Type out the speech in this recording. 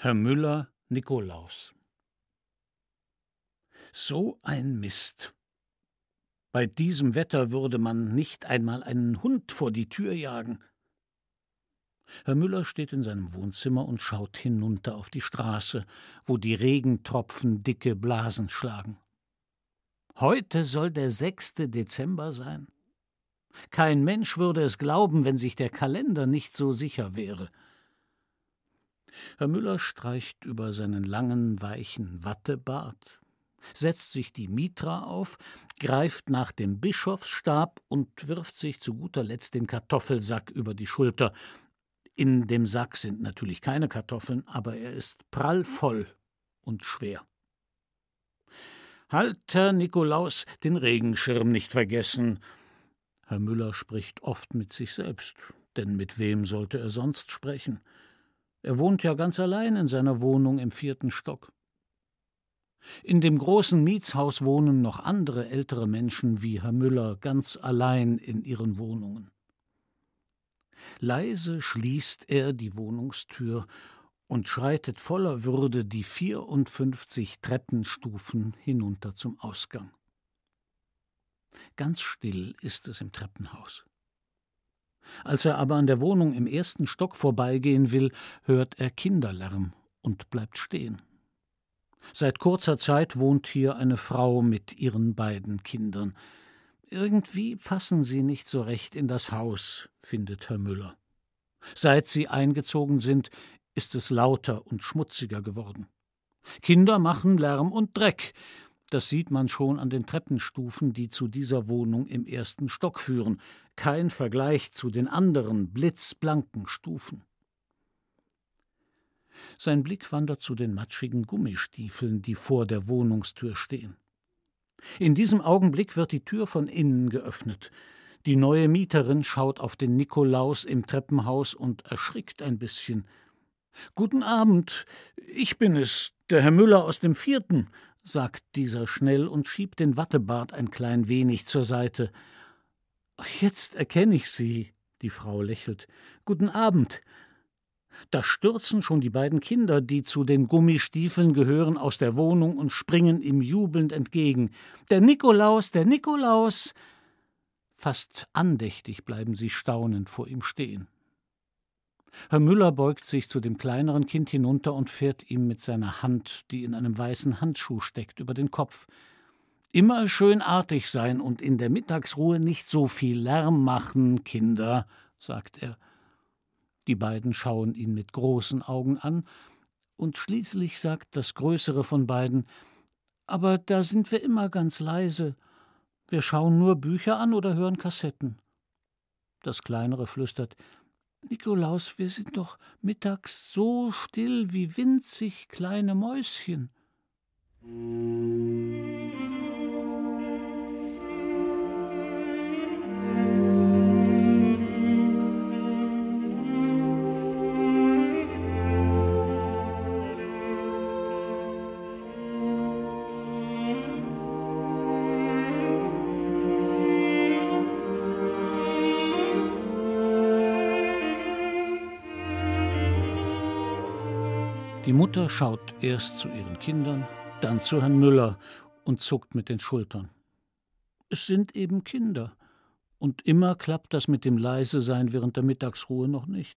Herr Müller, Nikolaus. So ein Mist. Bei diesem Wetter würde man nicht einmal einen Hund vor die Tür jagen. Herr Müller steht in seinem Wohnzimmer und schaut hinunter auf die Straße, wo die Regentropfen dicke Blasen schlagen. Heute soll der 6. Dezember sein. Kein Mensch würde es glauben, wenn sich der Kalender nicht so sicher wäre. Herr Müller streicht über seinen langen, weichen Wattebart, setzt sich die Mitra auf, greift nach dem Bischofsstab und wirft sich zu guter Letzt den Kartoffelsack über die Schulter. In dem Sack sind natürlich keine Kartoffeln, aber er ist prallvoll und schwer. »Halt, Herr Nikolaus, den Regenschirm nicht vergessen!« Herr Müller spricht oft mit sich selbst, denn mit wem sollte er sonst sprechen? Er wohnt ja ganz allein in seiner Wohnung im 4. Stock. In dem großen Mietshaus wohnen noch andere ältere Menschen wie Herr Müller ganz allein in ihren Wohnungen. Leise schließt er die Wohnungstür und schreitet voller Würde die 54 Treppenstufen hinunter zum Ausgang. Ganz still ist es im Treppenhaus. Als er aber an der Wohnung im 1. Stock vorbeigehen will, hört er Kinderlärm und bleibt stehen. Seit kurzer Zeit wohnt hier eine Frau mit ihren beiden Kindern. Irgendwie passen sie nicht so recht in das Haus, findet Herr Müller. Seit sie eingezogen sind, ist es lauter und schmutziger geworden. Kinder machen Lärm und Dreck. Das sieht man schon an den Treppenstufen, die zu dieser Wohnung im 1. Stock führen. Kein Vergleich zu den anderen blitzblanken Stufen. Sein Blick wandert zu den matschigen Gummistiefeln, die vor der Wohnungstür stehen. In diesem Augenblick wird die Tür von innen geöffnet. Die neue Mieterin schaut auf den Nikolaus im Treppenhaus und erschrickt ein bisschen. »Guten Abend, ich bin es, der Herr Müller aus dem 4., sagt dieser schnell und schiebt den Wattebart ein klein wenig zur Seite. »Ach, jetzt erkenne ich Sie«, die Frau lächelt. »Guten Abend.« Da stürzen schon die beiden Kinder, die zu den Gummistiefeln gehören, aus der Wohnung und springen ihm jubelnd entgegen. »Der Nikolaus, der Nikolaus!« Fast andächtig bleiben sie staunend vor ihm stehen. Herr Müller beugt sich zu dem kleineren Kind hinunter und fährt ihm mit seiner Hand, die in einem weißen Handschuh steckt, über den Kopf. »Immer schön artig sein und in der Mittagsruhe nicht so viel Lärm machen, Kinder«, sagt er. Die beiden schauen ihn mit großen Augen an, und schließlich sagt das größere von beiden: »Aber da sind wir immer ganz leise. Wir schauen nur Bücher an oder hören Kassetten.« Das kleinere flüstert: »Nikolaus, wir sind doch mittags so still wie winzig kleine Mäuschen.« Die Mutter schaut erst zu ihren Kindern, dann zu Herrn Müller und zuckt mit den Schultern. Es sind eben Kinder, und immer klappt das mit dem Leise-Sein während der Mittagsruhe noch nicht.